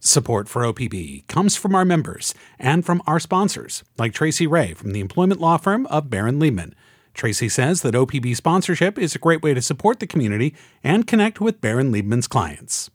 Support for OPB comes from our members and from our sponsors, like Tracy Ray from the employment law firm of Barron Liebman. Tracy says that OPB sponsorship is a great way to support the community and connect with Barron Liebman's clients.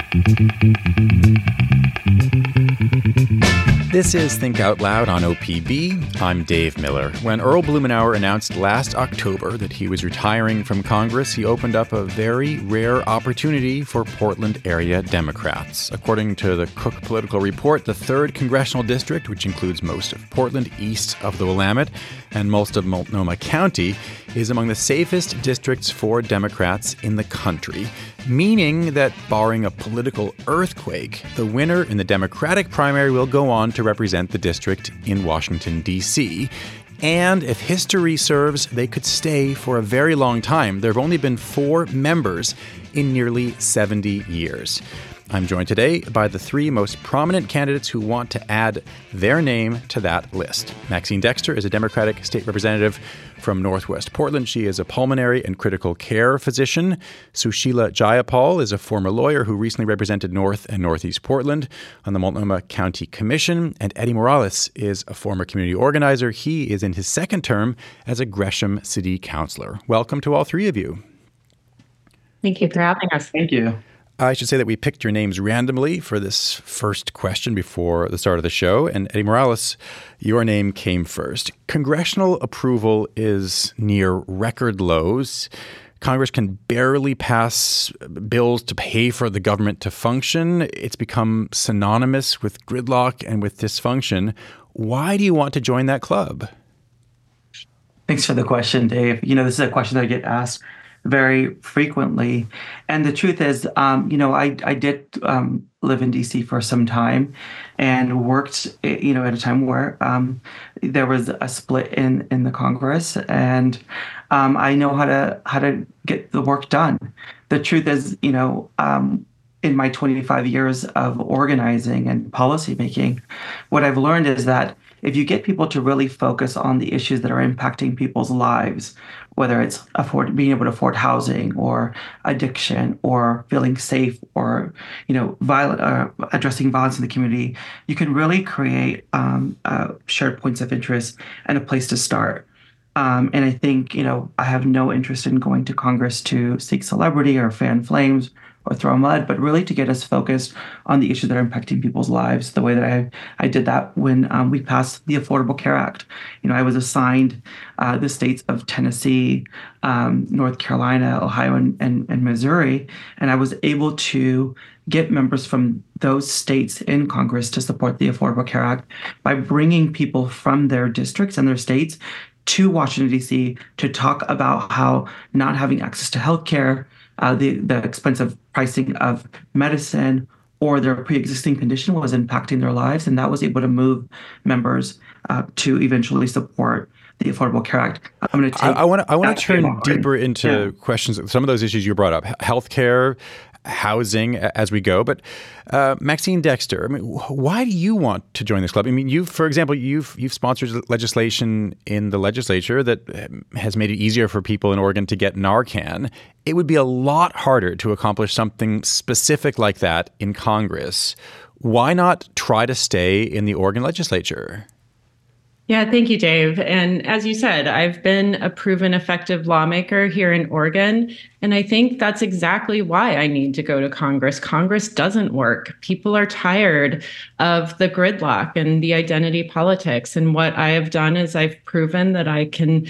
This is Think Out Loud on OPB. I'm Dave Miller. When Earl Blumenauer announced last October that he was retiring from Congress, he opened up a very rare opportunity for Portland area Democrats. According to the Cook Political Report, the 3rd Congressional District, which includes most of Portland east of the Willamette and most of Multnomah County, is among the safest districts for Democrats in the country, meaning that barring a political earthquake, the winner in the Democratic primary will go on to represent the district in Washington, D.C. And if history serves, they could stay for a very long time. There have only been 4 members in nearly 70 years. I'm joined today by the 3 most prominent candidates who want to add their name to that list. Maxine Dexter is a Democratic state representative from Northwest Portland. She is a pulmonary and critical care physician. Sushila Jayapal is a former lawyer who recently represented North and Northeast Portland on the Multnomah County Commission. And Eddie Morales is a former community organizer. He is in his 2nd term as a Gresham City Councilor. Welcome to all 3 of you. Thank you for having us. Thank you. I should say that we picked your names randomly for this first question before the start of the show. And Eddie Morales, your name came first. Congressional approval is near record lows. Congress can barely pass bills to pay for the government to function. It's become synonymous with gridlock and with dysfunction. Why do you want to join that club? Thanks for the question, Dave. This is a question that I get asked very frequently. And the truth is, I did live in D.C. for some time and worked, at a time where there was a split in the Congress, and I know how to get the work done. The truth is, in my 25 years of organizing and policymaking, what I've learned is that if you get people to really focus on the issues that are impacting people's lives, whether it's being able to afford housing or addiction or feeling safe or, addressing violence in the community, you can really create shared points of interest and a place to start. And I think, I have no interest in going to Congress to seek celebrity or fan flames or throw mud, but really to get us focused on the issues that are impacting people's lives, the way that I did that when we passed the Affordable Care Act. I was assigned the states of Tennessee, North Carolina, Ohio, and Missouri, and I was able to get members from those states in Congress to support the Affordable Care Act by bringing people from their districts and their states to Washington, D.C. to talk about how not having access to health care, the expensive pricing of medicine, or their pre-existing condition was impacting their lives. And that was able to move members to eventually support the Affordable Care Act. I want to turn deeper into questions, some of those issues you brought up, healthcare, housing as we go. But Maxine Dexter, why do you want to join this club? For example, you've sponsored legislation in the legislature that has made it easier for people in Oregon to get Narcan. It would be a lot harder to accomplish something specific like that in Congress. Why not try to stay in the Oregon legislature? Yeah, thank you, Dave. And as you said, I've been a proven effective lawmaker here in Oregon. And I think that's exactly why I need to go to Congress. Congress doesn't work. People are tired of the gridlock and the identity politics. And what I have done is I've proven that I can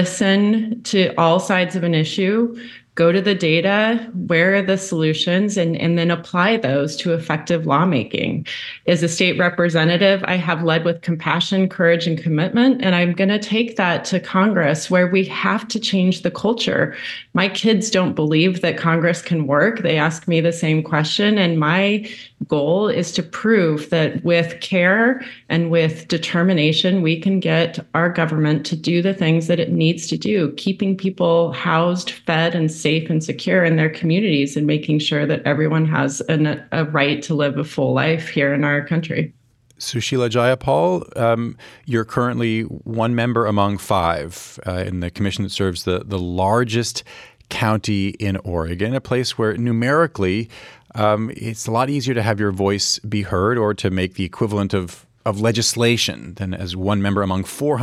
listen to all sides of an issue, go to the data, where are the solutions, and then apply those to effective lawmaking. As a state representative, I have led with compassion, courage, and commitment, and I'm going to take that to Congress, where we have to change the culture. My kids don't believe that Congress can work. They ask me the same question, and my goal is to prove that with care and with determination, we can get our government to do the things that it needs to do, keeping people housed, fed, and safe and secure in their communities, and making sure that everyone has a right to live a full life here in our country. Sushila Jayapal, you're currently one member among 5 in the commission that serves the largest county in Oregon, a place where numerically it's a lot easier to have your voice be heard or to make the equivalent of legislation than as one member among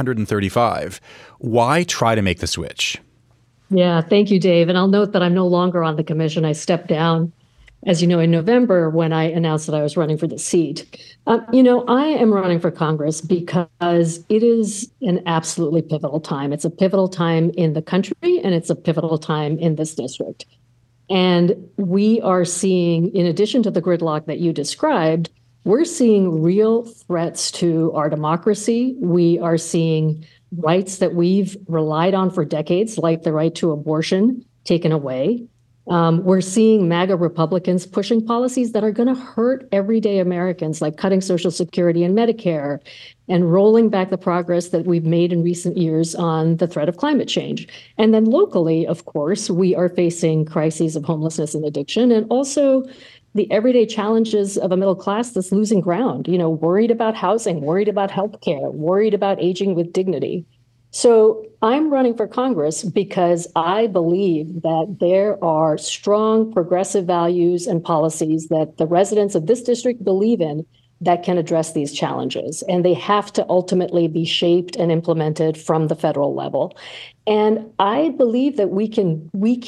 435. Why try to make the switch? Yeah, thank you, Dave. And I'll note that I'm no longer on the commission. I stepped down, as you know, in November when I announced that I was running for the seat. I am running for Congress because it is an absolutely pivotal time. It's a pivotal time in the country, and it's a pivotal time in this district. And we are seeing, in addition to the gridlock that you described, we're seeing real threats to our democracy. We are seeing rights that we've relied on for decades, like the right to abortion, taken away. We're seeing MAGA Republicans pushing policies that are going to hurt everyday Americans, like cutting Social Security and Medicare and rolling back the progress that we've made in recent years on the threat of climate change. And then locally, of course, we are facing crises of homelessness and addiction, and also the everyday challenges of a middle class that's losing ground, worried about housing, worried about healthcare, worried about aging with dignity. So I'm running for Congress because I believe that there are strong progressive values and policies that the residents of this district believe in that can address these challenges. And they have to ultimately be shaped and implemented from the federal level. And I believe that we can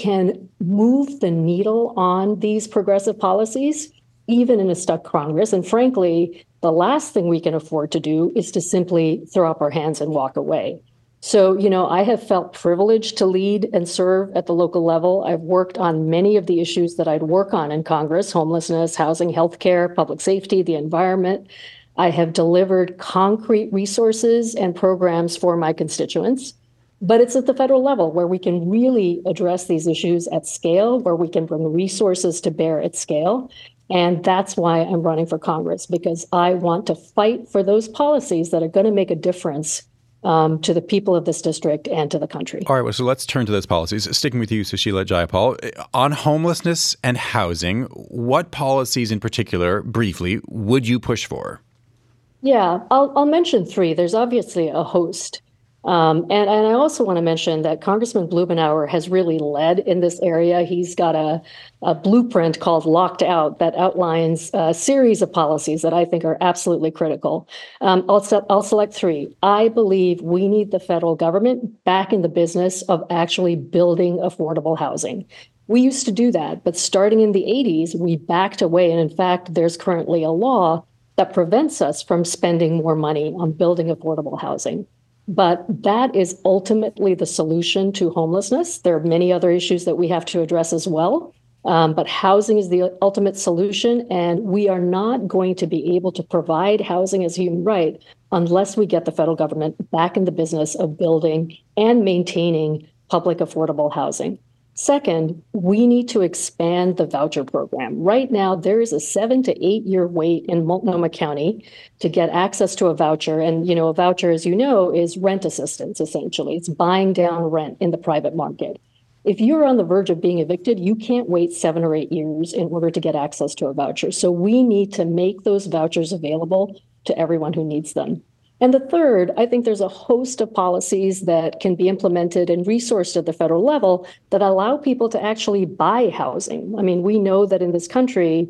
move the needle on these progressive policies, even in a stuck Congress. And frankly, the last thing we can afford to do is to simply throw up our hands and walk away. So, I have felt privileged to lead and serve at the local level. I've worked on many of the issues that I'd work on in Congress: homelessness, housing, healthcare, public safety, the environment. I have delivered concrete resources and programs for my constituents. But it's at the federal level where we can really address these issues at scale, where we can bring resources to bear at scale. And that's why I'm running for Congress, because I want to fight for those policies that are going to make a difference to the people of this district and to the country. All right, well, so let's turn to those policies. Sticking with you, Sushila Jayapal, on homelessness and housing, what policies in particular, briefly, would you push for? Yeah, I'll mention three. There's obviously a host. And I also want to mention that Congressman Blumenauer has really led in this area. He's got a blueprint called Locked Out that outlines a series of policies that I think are absolutely critical. I'll select three. I believe we need the federal government back in the business of actually building affordable housing. We used to do that, but starting in the 80s, we backed away. And in fact, there's currently a law that prevents us from spending more money on building affordable housing. But that is ultimately the solution to homelessness. There are many other issues that we have to address as well. But housing is the ultimate solution. And we are not going to be able to provide housing as a human right unless we get the federal government back in the business of building and maintaining public affordable housing. Second, we need to expand the voucher program. Right now, there is a 7 to 8 year wait in Multnomah County to get access to a voucher. And, a voucher, as you know, is rent assistance, essentially. It's buying down rent in the private market. If you're on the verge of being evicted, you can't wait 7 or 8 years in order to get access to a voucher. So we need to make those vouchers available to everyone who needs them. And the third, I think there's a host of policies that can be implemented and resourced at the federal level that allow people to actually buy housing. I mean, we know that in this country,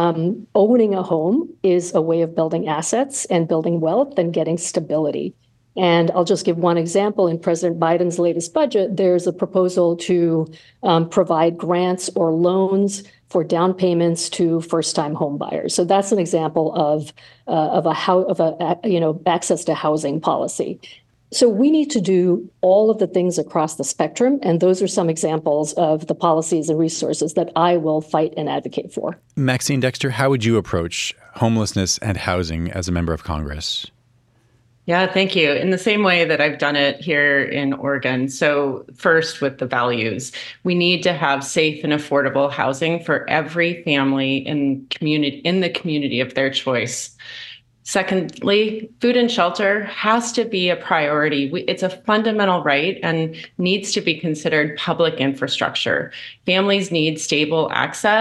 owning a home is a way of building assets and building wealth and getting stability. And I'll just give one example. In President Biden's latest budget, there's a proposal to provide grants or loans for down payments to first-time home buyers. So that's an example of access to housing policy. So we need to do all of the things across the spectrum, and those are some examples of the policies and resources that I will fight and advocate for. Maxine Dexter, how would you approach homelessness and housing as a member of Congress? Yeah, thank you. In the same way that I've done it here in Oregon. So first, with the values, we need to have safe and affordable housing for every family in the community of their choice. Secondly, food and shelter has to be a priority. It's a fundamental right and needs to be considered public infrastructure. Families need stable access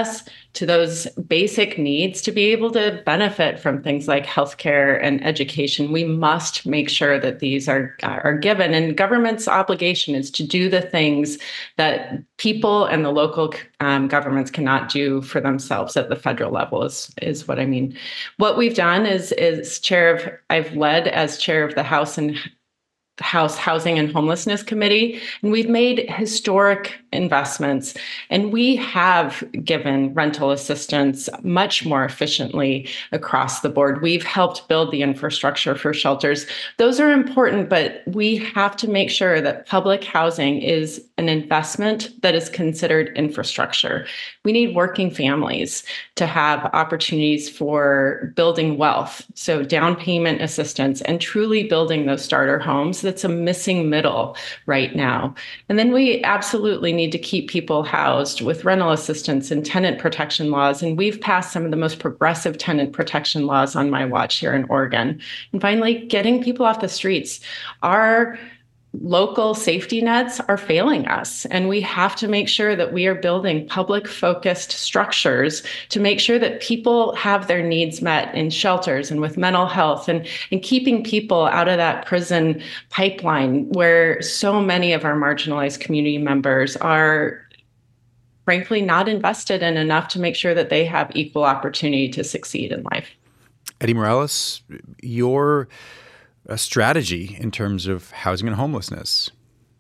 to those basic needs to be able to benefit from things like healthcare and education. We must make sure that these are given, and government's obligation is to do the things that people and the local governments cannot do for themselves at the federal level is what I mean. What we've done is I've led as chair of the House Housing and Homelessness Committee, and we've made historic investments, and we have given rental assistance much more efficiently across the board. We've helped build the infrastructure for shelters. Those are important, but we have to make sure that public housing is an investment that is considered infrastructure. We need working families to have opportunities for building wealth, so down payment assistance, and truly building those starter homes. That's a missing middle right now. And then we absolutely need to keep people housed with rental assistance and tenant protection laws. And we've passed some of the most progressive tenant protection laws on my watch here in Oregon. And finally, getting people off the streets. Our local safety nets are failing us, and we have to make sure that we are building public-focused structures to make sure that people have their needs met in shelters and with mental health, and keeping people out of that prison pipeline where so many of our marginalized community members are frankly not invested in enough to make sure that they have equal opportunity to succeed in life. Eddie Morales, your strategy in terms of housing and homelessness.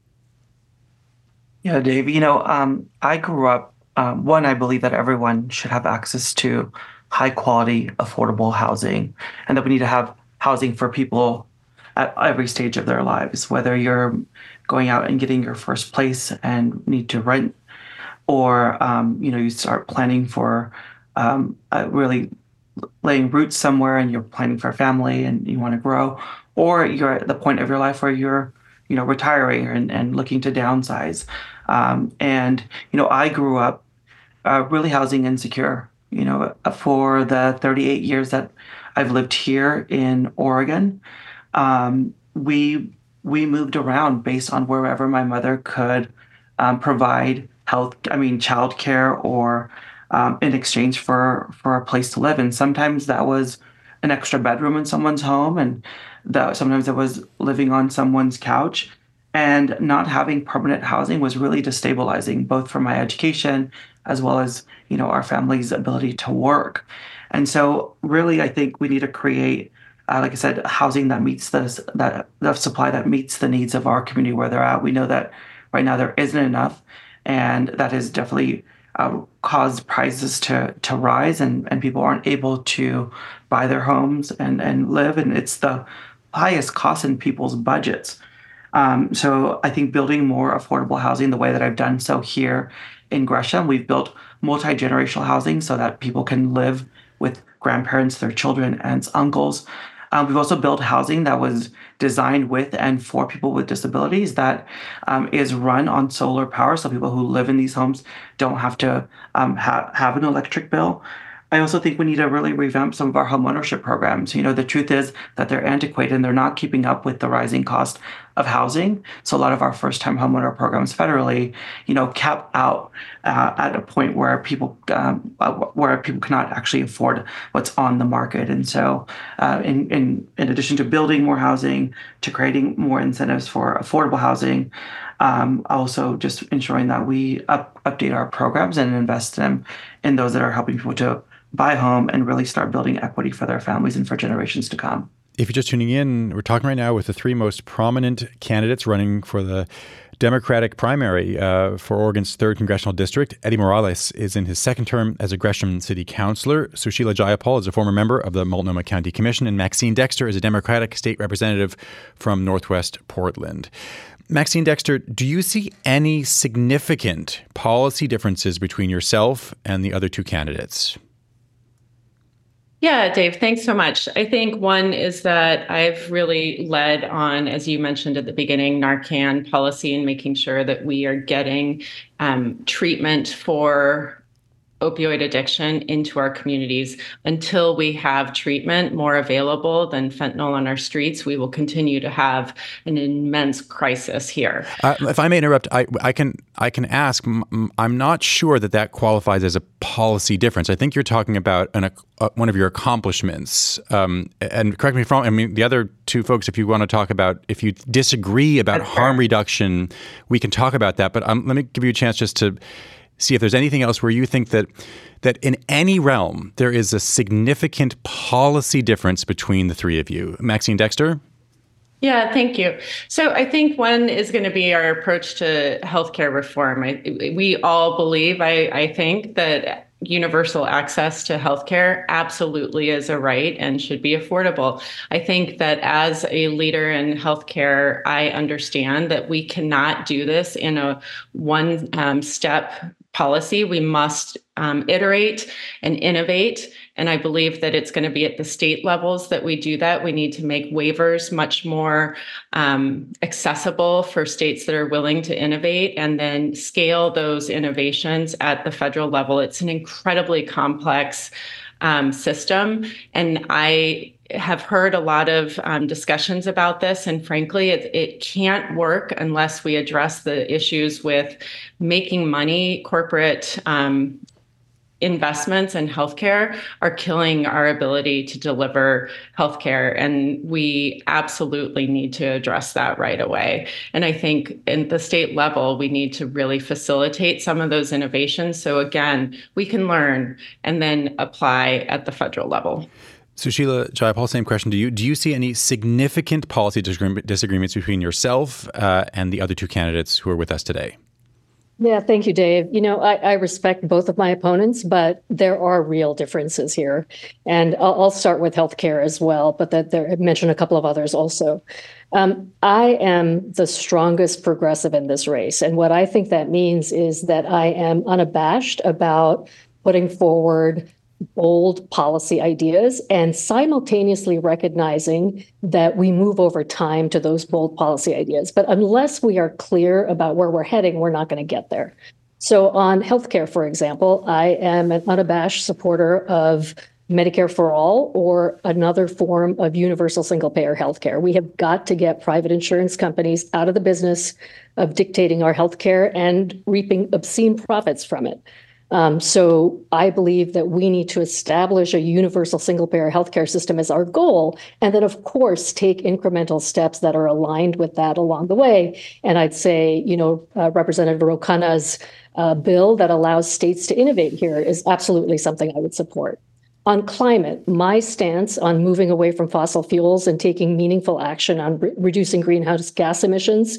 Yeah, Dave, I grew up, I believe that everyone should have access to high quality, affordable housing, and that we need to have housing for people at every stage of their lives, whether you're going out and getting your first place and need to rent, or, you start planning for really laying roots somewhere and you're planning for a family and you want to grow, or you're at the point of your life where you're, retiring and looking to downsize. I grew up really housing insecure. For the 38 years that I've lived here in Oregon, we moved around based on wherever my mother could provide childcare, or in exchange for a place to live. And sometimes that was an extra bedroom in someone's home, and sometimes it was living on someone's couch. And not having permanent housing was really destabilizing, both for my education as well as, our family's ability to work. And so really, I think we need to create, like I said, housing that meets the supply that meets the needs of our community where they're at. We know that right now there isn't enough, and that has definitely caused prices to rise, and people aren't able to buy their homes and live, and it's the highest cost in people's budgets. So I think building more affordable housing the way that I've done so here in Gresham, we've built multi-generational housing so that people can live with grandparents, their children, aunts, uncles. We've also built housing that was designed with and for people with disabilities that is run on solar power, so people who live in these homes don't have to have an electric bill. I also think we need to really revamp some of our homeownership programs. The truth is that they're antiquated and they're not keeping up with the rising cost of housing. So a lot of our first-time homeowner programs federally, cap out at a point where people cannot actually afford what's on the market. And so, in addition to building more housing, to creating more incentives for affordable housing, also just ensuring that we update our programs and invest them in those that are helping people to buy a home and really start building equity for their families and for generations to come. If you're just tuning in, we're talking right now with the three most prominent candidates running for the Democratic primary for Oregon's 3rd Congressional District. Eddie Morales is in his second term as a Gresham City Councilor. Sushila Jayapal is a former member of the Multnomah County Commission. And Maxine Dexter is a Democratic state representative from Northwest Portland. Maxine Dexter, do you see any significant policy differences between yourself and the other two candidates? Yeah, Dave, thanks so much. I think one is that I've really led on, as you mentioned at the beginning, Narcan policy and making sure that we are getting treatment for opioid addiction into our communities. Until we have treatment more available than fentanyl on our streets, we will continue to have an immense crisis here. If I may interrupt, I can ask. I'm not sure that qualifies as a policy difference. I think you're talking about one of your accomplishments. And correct me if I'm wrong. I mean, the other two folks, if you want to talk about, if you disagree about harm reduction, we can talk about that. But let me give you a chance just to see if there's anything else where you think that in any realm there is a significant policy difference between the three of you. Maxine Dexter? Yeah, thank you. So I think one is going to be our approach to healthcare reform. We all believe, I think, that universal access to healthcare absolutely is a right and should be affordable. I think that as a leader in healthcare, I understand that we cannot do this in a one-step policy. We must iterate and innovate. And I believe that it's going to be at the state levels that we do that. We need to make waivers much more accessible for states that are willing to innovate, and then scale those innovations at the federal level. It's an incredibly complex system. And I have heard a lot of discussions about this. And frankly, it can't work unless we address the issues with making money. Corporate investments in healthcare are killing our ability to deliver healthcare. And we absolutely need to address that right away. And I think at the state level, we need to really facilitate some of those innovations. So again, we can learn and then apply at the federal level. Sushila Jayapal, same question to you. Do you see any significant policy disagreements between yourself and the other two candidates who are with us today? Yeah, thank you, Dave. I respect both of my opponents, but there are real differences here. And I'll start with healthcare as well, but I mentioned a couple of others also. I am the strongest progressive in this race. And what I think that means is that I am unabashed about putting forward bold policy ideas and simultaneously recognizing that we move over time to those bold policy ideas. But unless we are clear about where we're heading, we're not going to get there. So on healthcare, for example, I am an unabashed supporter of Medicare for all or another form of universal single-payer healthcare. We have got to get private insurance companies out of the business of dictating our healthcare and reaping obscene profits from it. So I believe that we need to establish a universal single-payer healthcare system as our goal, and then, of course, take incremental steps that are aligned with that along the way. And I'd say, Representative Ro Khanna's bill that allows states to innovate here is absolutely something I would support. On climate, my stance on moving away from fossil fuels and taking meaningful action on reducing greenhouse gas emissions,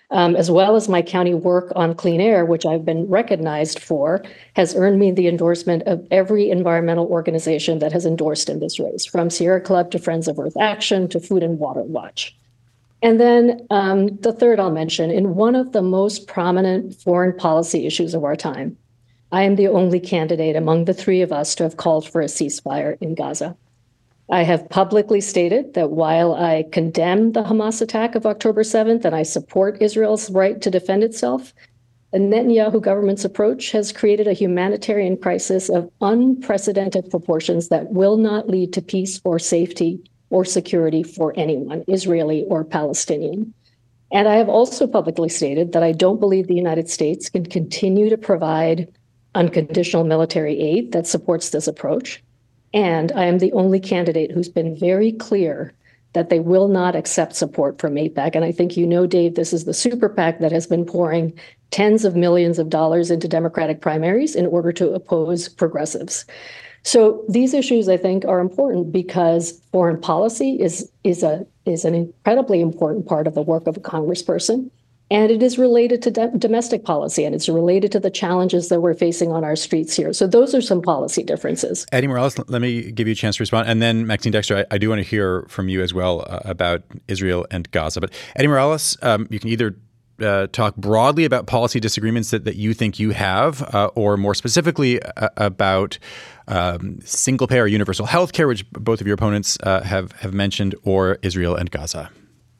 as well as my county work on clean air, which I've been recognized for, has earned me the endorsement of every environmental organization that has endorsed in this race, from Sierra Club to Friends of Earth Action to Food and Water Watch. And then the third I'll mention, in one of the most prominent foreign policy issues of our time, I am the only candidate among the three of us to have called for a ceasefire in Gaza. I have publicly stated that while I condemn the Hamas attack of October 7th and I support Israel's right to defend itself, the Netanyahu government's approach has created a humanitarian crisis of unprecedented proportions that will not lead to peace or safety or security for anyone, Israeli or Palestinian. And I have also publicly stated that I don't believe the United States can continue to provide unconditional military aid that supports this approach. And I am the only candidate who's been very clear that they will not accept support from AIPAC. And I think Dave, this is the super PAC that has been pouring tens of millions of dollars into Democratic primaries in order to oppose progressives. So these issues, I think, are important because foreign policy is an incredibly important part of the work of a congressperson. And it is related to domestic policy, and it's related to the challenges that we're facing on our streets here. So those are some policy differences. Eddie Morales, let me give you a chance to respond. And then Maxine Dexter, I do want to hear from you as well about Israel and Gaza. But Eddie Morales, you can either talk broadly about policy disagreements that you think you have, or more specifically about single-payer universal health care, which both of your opponents have mentioned, or Israel and Gaza.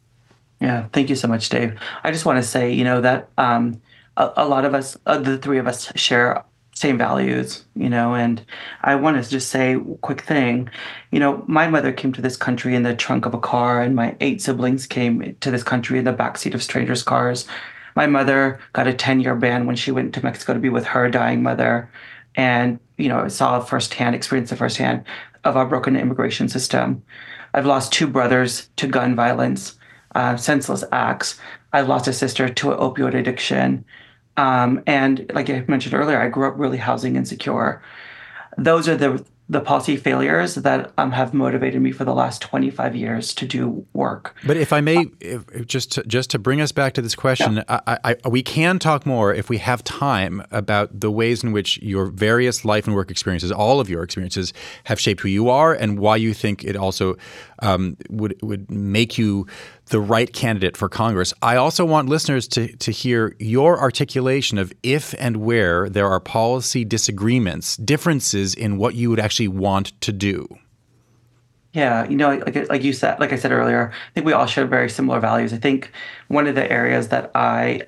Yeah, thank you so much, Dave. I just want to say, that a lot of us, the three of us, share same values, and I want to just say a quick thing. My mother came to this country in the trunk of a car, and my 8 siblings came to this country in the backseat of strangers' cars. My mother got a 10-year ban when she went to Mexico to be with her dying mother. And, I saw firsthand, experienced the firsthand of our broken immigration system. I've lost 2 brothers to gun violence, senseless acts. I've lost a sister to an opioid addiction. And like I mentioned earlier, I grew up really housing insecure. Those are the policy failures that have motivated me for the last 25 years to do work. But if I may, just to bring us back to this question, yeah. We can talk more if we have time about the ways in which your various life and work experiences, all of your experiences, have shaped who you are and why you think it also would make you the right candidate for Congress. I also want listeners to hear your articulation of if and where there are policy disagreements, differences in what you would actually want to do. Yeah, like you said, like I said earlier, I think we all share very similar values. I think one of the areas that I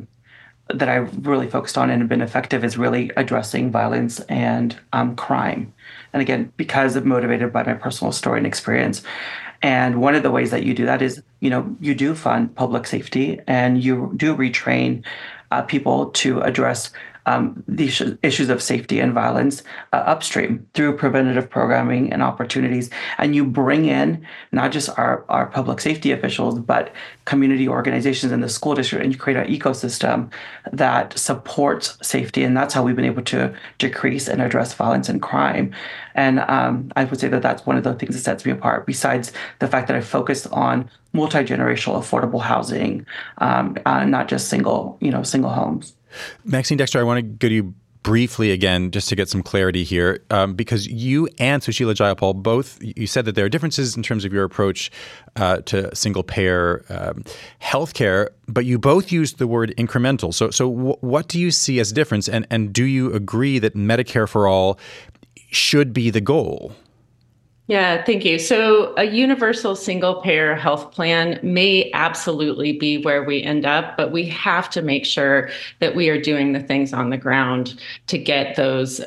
really focused on and have been effective is really addressing violence and crime. And again, because of motivated by my personal story and experience. And one of the ways that you do that is, you do fund public safety and you do retrain people to address the issues of safety and violence upstream through preventative programming and opportunities. And you bring in not just our public safety officials, but community organizations in the school district, and you create an ecosystem that supports safety. And that's how we've been able to decrease and address violence and crime. And I would say that that's one of the things that sets me apart, besides the fact that I focused on multi-generational affordable housing, not just single homes. Maxine Dexter, I want to go to you briefly again, just to get some clarity here, because you and Sushila Jayapal both, you said that there are differences in terms of your approach to single-payer healthcare, but you both used the word incremental. So what do you see as a difference, and do you agree that Medicare for all should be the goal? Yeah, thank you. So a universal single payer health plan may absolutely be where we end up, but we have to make sure that we are doing the things on the ground to get those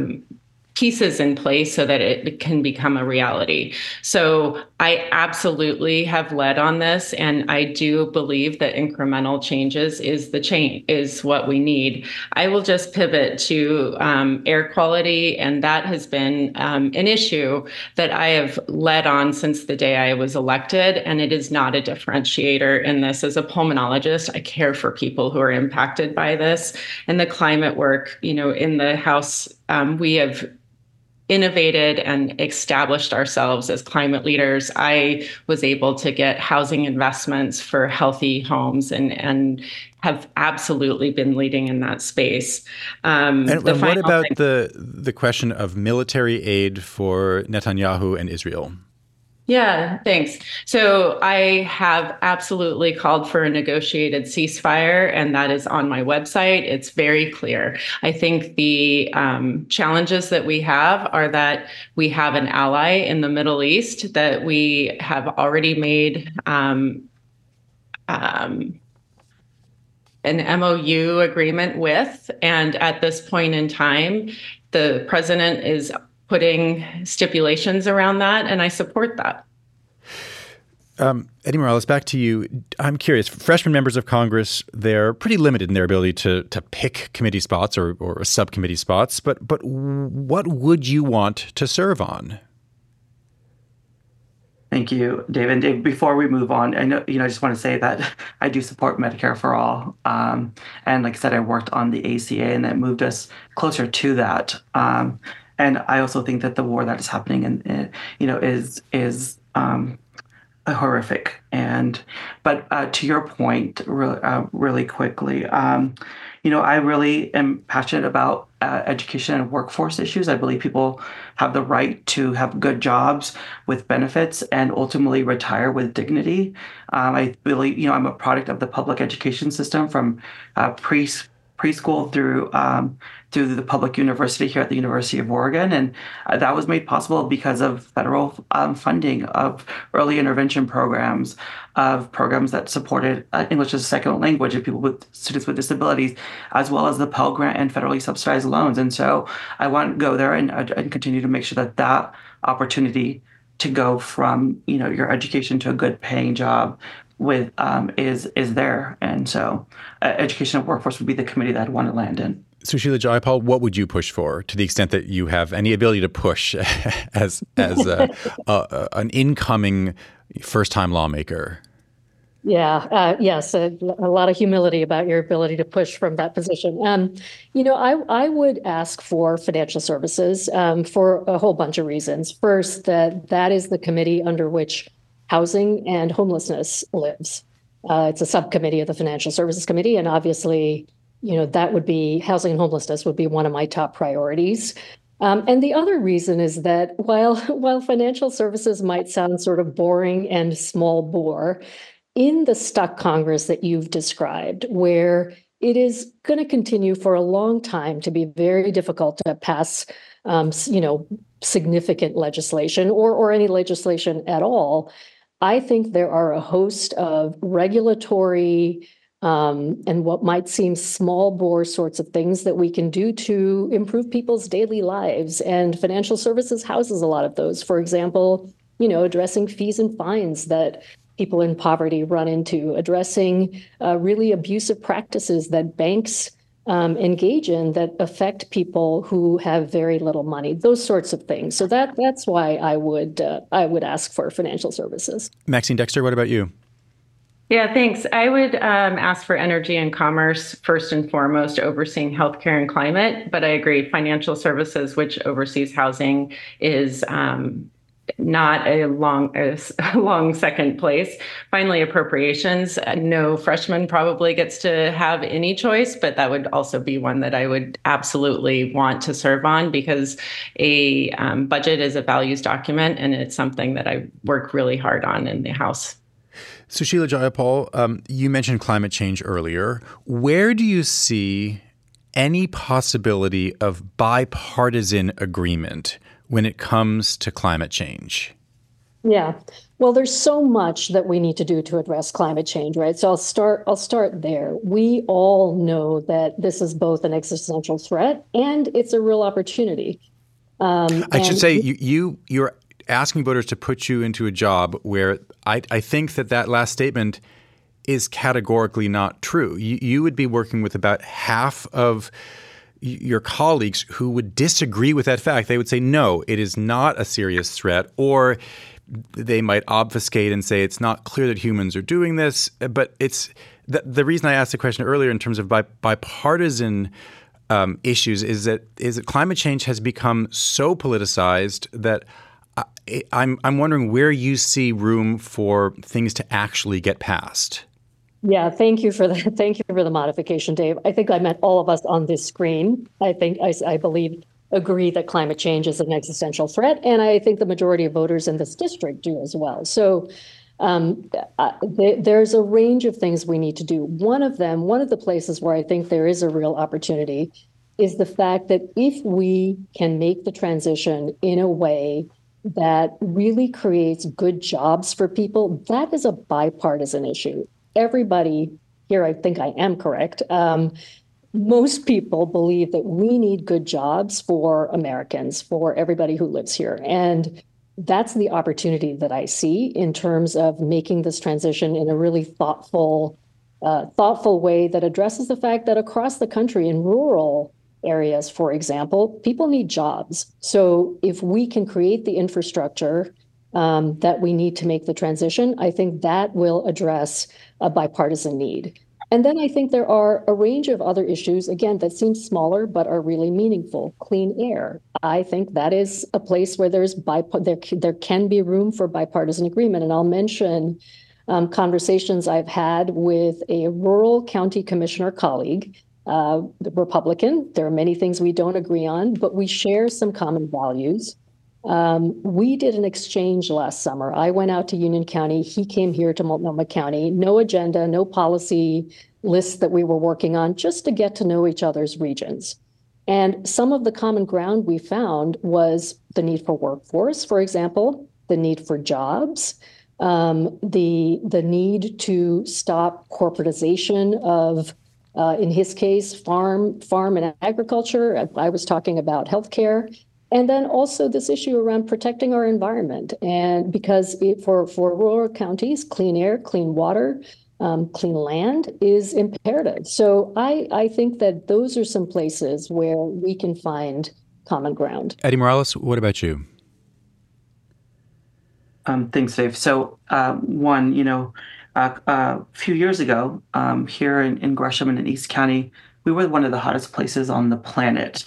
pieces in place so that it can become a reality. So I absolutely have led on this, and I do believe that incremental changes is what we need. I will just pivot to air quality, and that has been an issue that I have led on since the day I was elected, and it is not a differentiator in this. As a pulmonologist, I care for people who are impacted by this. And the climate work, in the House, we have innovated and established ourselves as climate leaders. I was able to get housing investments for healthy homes and have absolutely been leading in that space. And what about the question of military aid for Netanyahu and Israel? Yeah, thanks. So I have absolutely called for a negotiated ceasefire, and that is on my website. It's very clear. I think the challenges that we have are that we have an ally in the Middle East that we have already made an MOU agreement with. And at this point in time, the president is putting stipulations around that, and I support that. Eddie Morales, back to you. I'm curious, freshman members of Congress, they're pretty limited in their ability to pick committee spots or subcommittee spots, but what would you want to serve on? Thank you, Dave. And Dave, before we move on, I know, I just want to say that I do support Medicare for all. And like I said, I worked on the ACA, and that moved us closer to that. And I also think that the war that is happening is horrific. But to your point, really quickly, I really am passionate about education and workforce issues. I believe people have the right to have good jobs with benefits and ultimately retire with dignity. I believe, I'm a product of the public education system from preschool through the public university here at the University of Oregon, and that was made possible because of federal funding of early intervention programs, of programs that supported English as a second language of students with disabilities, as well as the Pell Grant and federally subsidized loans. And so I want to go there and continue to make sure that opportunity to go from your education to a good paying job with is there. And so education and workforce would be the committee that I'd want to land in. Sushila Jayapal, what would you push for, to the extent that you have any ability to push as an incoming first-time lawmaker? Yeah, yes, a lot of humility about your ability to push from that position. I would ask for financial services for a whole bunch of reasons. First, that is the committee under which housing and homelessness lives. It's a subcommittee of the Financial Services Committee, and obviously, that would be housing and homelessness would be one of my top priorities. And the other reason is that while financial services might sound sort of boring and small bore, in the stuck Congress that you've described, where it is going to continue for a long time to be very difficult to pass, significant legislation or any legislation at all, I think there are a host of regulatory and what might seem small bore sorts of things that we can do to improve people's daily lives. And financial services houses a lot of those. For example, addressing fees and fines that people in poverty run into, addressing really abusive practices that banks engage in that affect people who have very little money, those sorts of things. So that's why I would ask for financial services. Maxine Dexter, what about you? Yeah, thanks. I would ask for energy and commerce first and foremost, overseeing healthcare and climate. But I agree, financial services, which oversees housing, is not a long second place. Finally, appropriations. No freshman probably gets to have any choice, but that would also be one that I would absolutely want to serve on, because a budget is a values document, and it's something that I work really hard on in the House. Sushila Jayapal, you mentioned climate change earlier. Where do you see any possibility of bipartisan agreement when it comes to climate change? Yeah, well, there's so much that we need to do to address climate change, right? So I'll start there. We all know that this is both an existential threat and it's a real opportunity. I should say you're asking voters to put you into a job where I think that last statement is categorically not true. You would be working with about half of your colleagues who would disagree with that fact. They would say, no, it is not a serious threat, or they might obfuscate and say it's not clear that humans are doing this. But it's the reason I asked the question earlier in terms of bipartisan issues is that climate change has become so politicized that I'm wondering where you see room for things to actually get passed. Yeah, thank you for that. Thank you for the modification, Dave. I think I meant all of us on this screen. I believe agree that climate change is an existential threat, and I think the majority of voters in this district do as well. So there's a range of things we need to do. One of the places where I think there is a real opportunity is the fact that if we can make the transition in a way that really creates good jobs for people, that is a bipartisan issue. Everybody here, I think I am correct. Most people believe that we need good jobs for Americans, for everybody who lives here. And that's the opportunity that I see in terms of making this transition in a really thoughtful way that addresses the fact that across the country in rural areas, for example, people need jobs. So if we can create the infrastructure that we need to make the transition, I think that will address a bipartisan need. And then I think there are a range of other issues, again, that seem smaller but are really meaningful. Clean air. I think that is a place where there can be room for bipartisan agreement. And I'll mention conversations I've had with a rural county commissioner colleague, the Republican. There are many things we don't agree on, but we share some common values. We did an exchange last summer. I went out to Union County. He came here to Multnomah County. No agenda, no policy lists that we were working on just to get to know each other's regions. And some of the common ground we found was the need for workforce, for example, the need for jobs, the need to stop corporatization of, in his case, farm and agriculture. I was talking about healthcare. And then also this issue around protecting our environment. And because for rural counties, clean air, clean water, clean land is imperative. So I think that those are some places where we can find common ground. Eddie Morales, what about you? Thanks, Dave. So a few years ago, here in Gresham and in East County, we were one of the hottest places on the planet.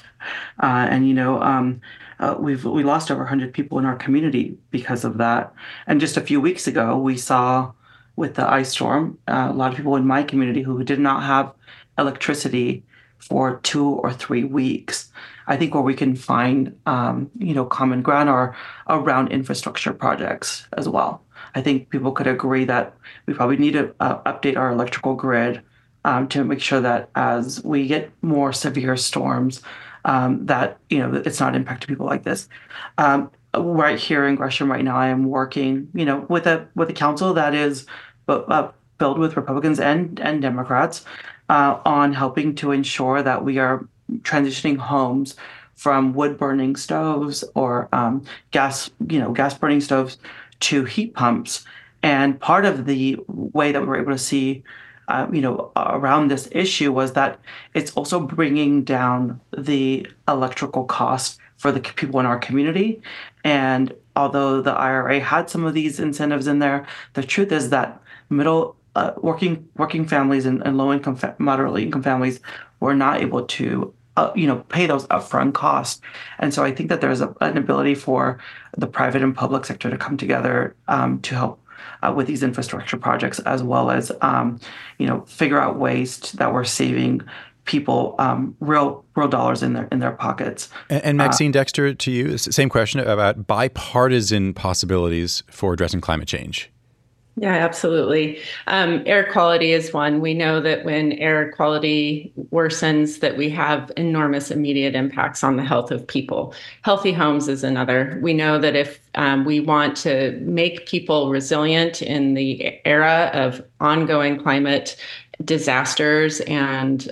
We lost over 100 people in our community because of that. And just a few weeks ago, we saw with the ice storm, a lot of people in my community who did not have electricity for 2 or 3 weeks. I think where we can find, common ground are around infrastructure projects as well. I think people could agree that we probably need to update our electrical grid to make sure that as we get more severe storms, that it's not impacting people like this. Right here in Gresham right now, I am working, with a council that is filled with Republicans and Democrats on helping to ensure that we are transitioning homes from wood burning stoves or gas burning stoves to heat pumps. And part of the way that we were able to see around this issue was that it's also bringing down the electrical cost for the people in our community. And although the IRA had some of these incentives in there, the truth is that working families and low-income, moderately income families were not able to pay those upfront costs. And so I think that there's an ability for the private and public sector to come together to help with these infrastructure projects, as well as figure out ways that we're saving people real dollars in their pockets. And Maxine Dexter, to you, same question about bipartisan possibilities for addressing climate change. Yeah, absolutely. Air quality is one. We know that when air quality worsens, that we have enormous immediate impacts on the health of people. Healthy homes is another. We know that if we want to make people resilient in the era of ongoing climate disasters and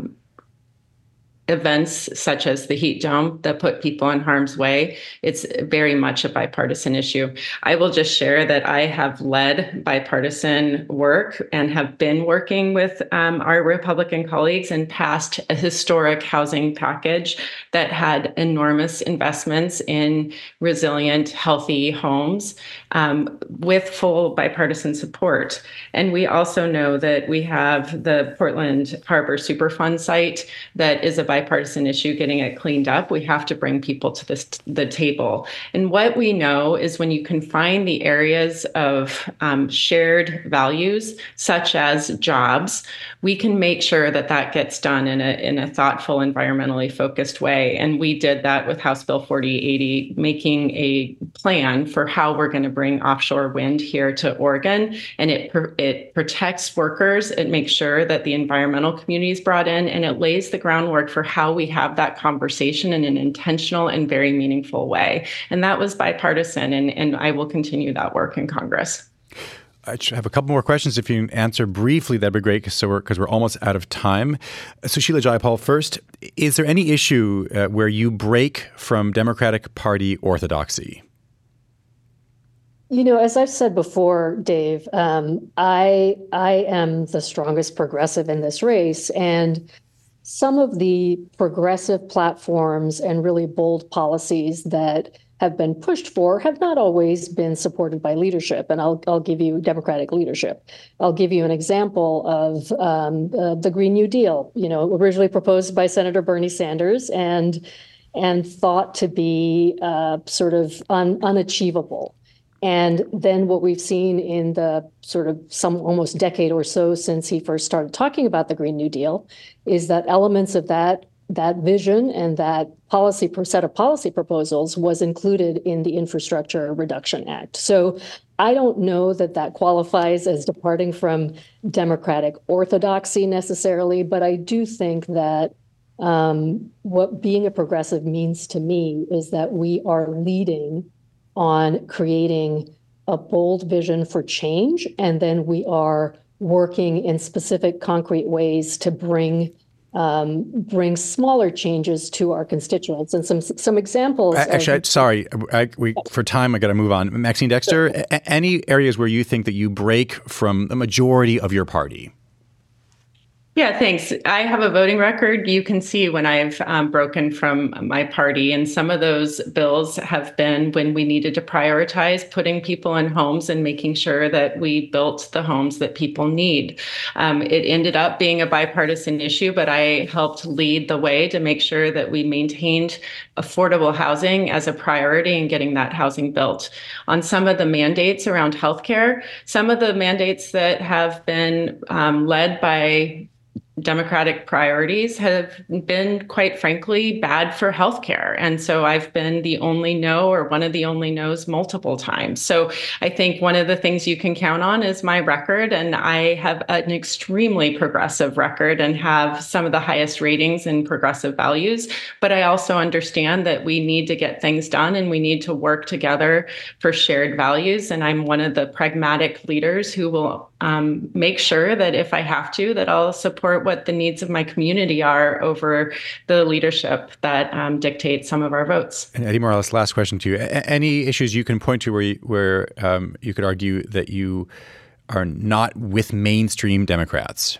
events such as the heat dome that put people in harm's way, it's very much a bipartisan issue. I will just share that I have led bipartisan work and have been working with our Republican colleagues and passed a historic housing package that had enormous investments in resilient, healthy homes with full bipartisan support. And we also know that we have the Portland Harbor Superfund site that is a bipartisan issue, getting it cleaned up. We have to bring people to the table. And what we know is when you can find the areas of shared values, such as jobs, we can make sure that that gets done in a thoughtful, environmentally focused way. And we did that with House Bill 4080, making a plan for how we're going to bring offshore wind here to Oregon. And it protects workers. It makes sure that the environmental community is brought in, and it lays the groundwork for how we have that conversation in an intentional and very meaningful way. And that was bipartisan, and I will continue that work in Congress. I have a couple more questions. If you can answer briefly, that'd be great, because we're almost out of time. So Sheila Jayapal, first, is there any issue where you break from Democratic Party orthodoxy? As I've said before, Dave, I am the strongest progressive in this race, and some of the progressive platforms and really bold policies that have been pushed for have not always been supported by leadership. And I'll give you Democratic leadership. I'll give you an example of the Green New Deal, originally proposed by Senator Bernie Sanders and thought to be sort of unachievable. And then what we've seen in the sort of some almost decade or so since he first started talking about the Green New Deal is that elements of that that vision and that set of policy proposals was included in the Infrastructure Reduction Act. So I don't know that qualifies as departing from democratic orthodoxy necessarily, but I do think that what being a progressive means to me is that we are leading on creating a bold vision for change, and then we are working in specific, concrete ways to bring smaller changes to our constituents. And some examples. Actually, sorry, for time, I got to move on. Maxine Dexter, any areas where you think that you break from the majority of your party? Yeah, thanks. I have a voting record. You can see when I've broken from my party, and some of those bills have been when we needed to prioritize putting people in homes and making sure that we built the homes that people need. It ended up being a bipartisan issue, but I helped lead the way to make sure that we maintained affordable housing as a priority and getting that housing built. On some of the mandates around healthcare, some of the mandates that have been led by Democratic priorities have been, quite frankly, bad for healthcare. And so I've been the only no or one of the only no's multiple times. So I think one of the things you can count on is my record. And I have an extremely progressive record and have some of the highest ratings in progressive values. But I also understand that we need to get things done and we need to work together for shared values. And I'm one of the pragmatic leaders who will make sure that if I have to, that I'll support what the needs of my community are over the leadership that dictates some of our votes. And Eddie Morales, last question to you. Any issues you can point to where you could argue that you are not with mainstream Democrats?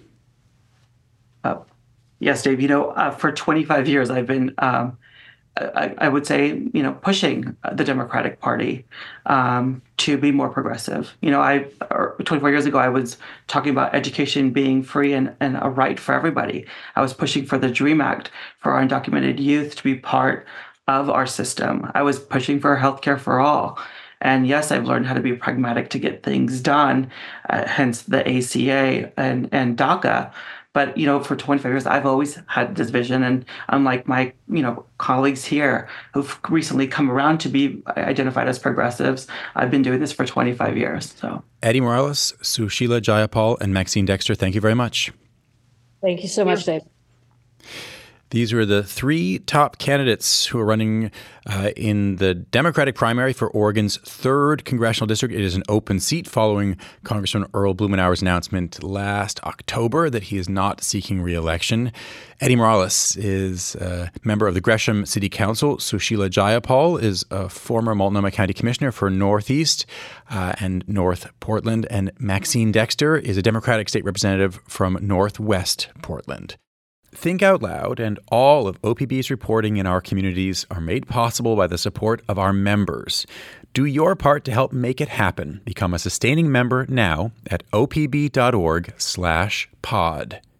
Yes, Dave. For 25 years, I've been I would say, pushing the Democratic Party to be more progressive. 24 years ago, I was talking about education being free and a right for everybody. I was pushing for the DREAM Act for our undocumented youth to be part of our system. I was pushing for healthcare for all. And yes, I've learned how to be pragmatic to get things done, hence the ACA and DACA. But, for 25 years, I've always had this vision. And unlike my, colleagues here who've recently come around to be identified as progressives, I've been doing this for 25 years. So, Eddie Morales, Sushila Jayapal, and Maxine Dexter, thank you very much. Thank you so much, Dave. These were the three top candidates who are running in the Democratic primary for Oregon's 3rd congressional district. It is an open seat following Congressman Earl Blumenauer's announcement last October that he is not seeking re-election. Eddie Morales is a member of the Gresham City Council. Sushila Jayapal is a former Multnomah County Commissioner for Northeast and North Portland. And Maxine Dexter is a Democratic state representative from Northwest Portland. Think Out Loud and all of OPB's reporting in our communities are made possible by the support of our members. Do your part to help make it happen. Become a sustaining member now at opb.org/pod.